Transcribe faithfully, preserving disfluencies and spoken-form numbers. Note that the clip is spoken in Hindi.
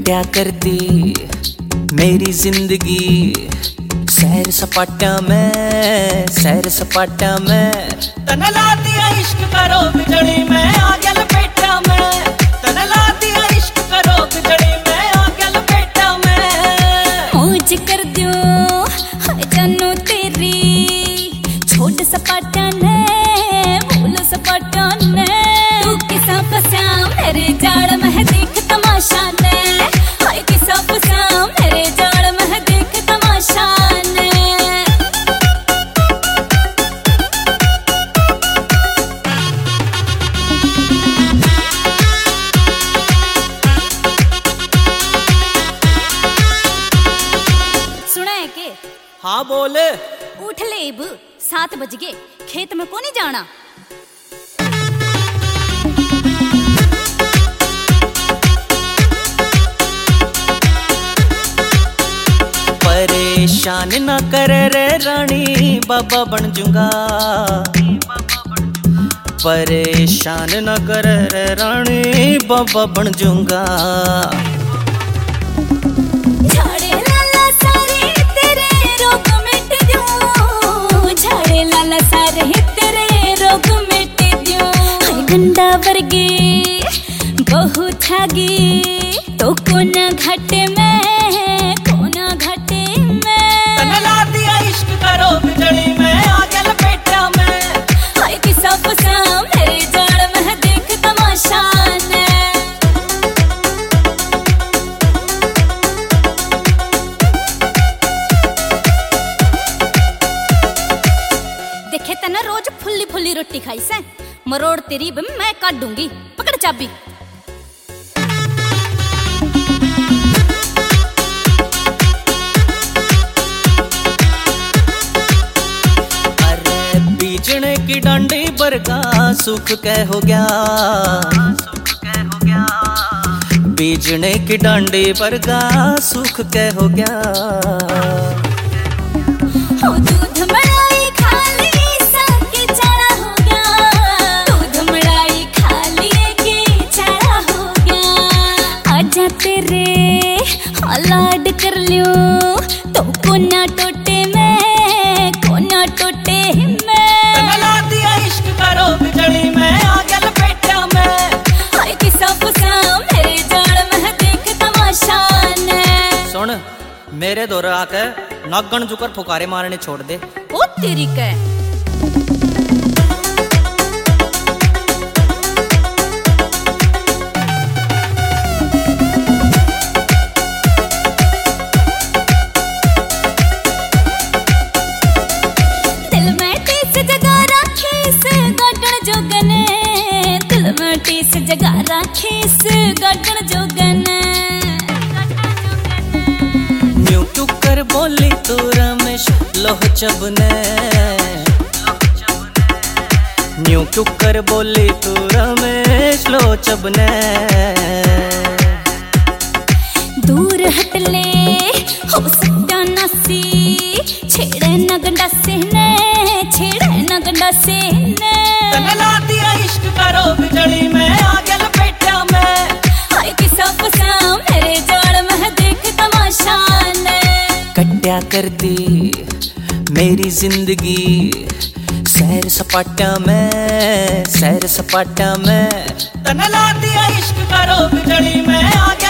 कट्या कर दी मेरी जिंदगी सैर सपाटा में, सैर सपाटा में। तन ला दिया इश्क करो बिजड़ी में आ गया लपेटा में, तन ला दिया इश्क करो बिजड़ी में आ गया लपेटा में। मौज कर दियो हाय जानू तेरी, छोड़ सपाटा ने भूल सपाटा ने। तू किसा फसा मेरे जाड़ में देख तमाशा ने, हाय किसा फसा मेरे जाड़ में देख तमाशा ने। सुना है के? हाँ बोले। उठ ले इब, सात बज गए, खेत में को नहीं जाना। परेशान न करे रे रानी बाबा बन जूंगा, परेशान न करे रे रानी बाबा बन जूंगा। झाड़े लाला सारे तेरे रोग मिट दूं, झाड़े लाला सारे तेरे रोग मिट दूं। हाय गंडा वर्गे बहु थागी तो कोना घाटे में, कोना घाटे में। तन ला दिया इश्क करो बिजड़ी में आ गया लपेटा में। हाय किसा फसा मेरे जाड़ में देख तमाशा ने। देखे तना रोज फुल्ली फुल्ली रोटी खाई से, मरोड़ तेरी भी मैं काट दूंगी। पकड़ चाबी। अरे बीजने की डांडी बरगा सुख कह हो गया, बीजने की डांडी बरगा सुख कह हो गया। हो दूध मलाई खा ली सके चारा हो गया, दूध मलाई खा लिए के चारा हो गया। आजा तेरे लाड कर लियो तो कोना टोटे में, कोना टोटे में। तन ला दिया इश्क करो बिजड़ी में आ गया लपेटा में। हाय किसा फसा मेरे जाड़ में देख तमाशा ने। सुन मेरे दौर आके नागन जुकर फुकारे मारने छोड़ दे। ओ तेरी के दिल में टीस जगा राखी से गाडन जोगने, दिल में टीस जगा राखी से गाडन जोगने। न्यू क्यों कर बोली तू रमेश लोह चबने, न्यू क्यों कर बोली तू रमेश लोह चबने। दूर हट ले हो सकता नसी, छेड़े न गंडा से ने, छेड़े न गंडा से ने। तन ला दिया इश्क करो बिजड़ी में आ गया लपेटा में। हाय किसा फसा मेरे जाड़ में देख तमाशा ने। कट्या कर दी मेरी जिंदगी सैर सपाटा में, सैर सपाटा में। तन ला दिया इश्क करो बिजड़ी में आ